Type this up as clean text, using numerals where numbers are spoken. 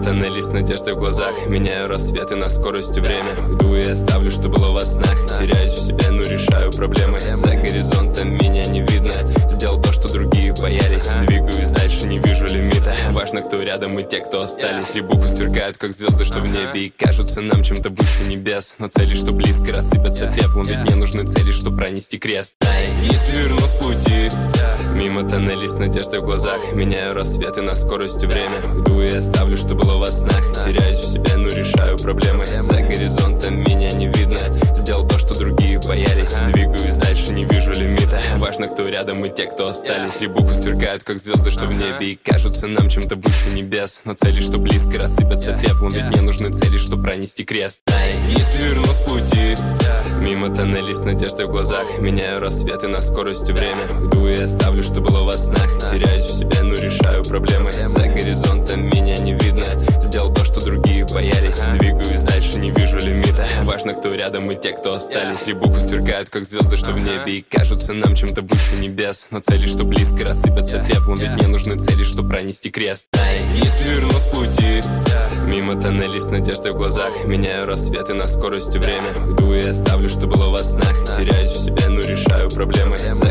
тоннелей с надеждой в глазах. Меняю рассветы на скорости время. Иду и оставлю, что было во снах. Теряюсь в себе, но решаю проблемы. За горизонтом меня не видно. Сделал то, что другие боялись. Двигаюсь дальше, не вижу лимита. Важно, кто рядом и те, кто остались. Три буквы сверкают, как звезды, что в небе, и кажутся нам чем-то выше небес. Но цели, что близко, рассыпятся пеплом. Ведь мне нужны цели, чтобы пронести крест. Если верну с пути, мимо тоннелей с надеждой в глазах. Меняю рассветы на скорости время. Иду и оставлю, что было во снах. Теряюсь в себе, но решаю проблемы. За горизонтом меня не видно. Сделал то, что другие боялись. Двигаюсь дальше, не вижу лимита. Важно, кто рядом и те, кто остались. Три буквы сверкают, как звезды, что в небе, и кажутся нам чем-то выше небес. Но цели, что близко, рассыпятся пеплом. Ведь мне нужны цели, чтобы пронести крест. Если верну с пути, мимо тоннелей с надеждой в глазах. Меняю рассветы на скорости время. Иду и оставлю, что было во снах. Теряюсь в себе, но решаю проблемы. За горизонтом меня не видно. Сделал то, что другие боялись. Двигаюсь дальше, не вижу лимита. Важно, кто рядом и те, кто остались. Три буквы сверкают, как звезды, что в небе, и кажутся нам чем-то выше небес. Но цели, что близко, рассыпятся пеплом. Ведь мне нужны цели, чтобы пронести крест. Если верну с пути, мимо тоннелей с надеждой в глазах. Меняю рассветы на скорости время. Иду и оставлю, что было во снах. Теряюсь в себе, но решаю проблемы. За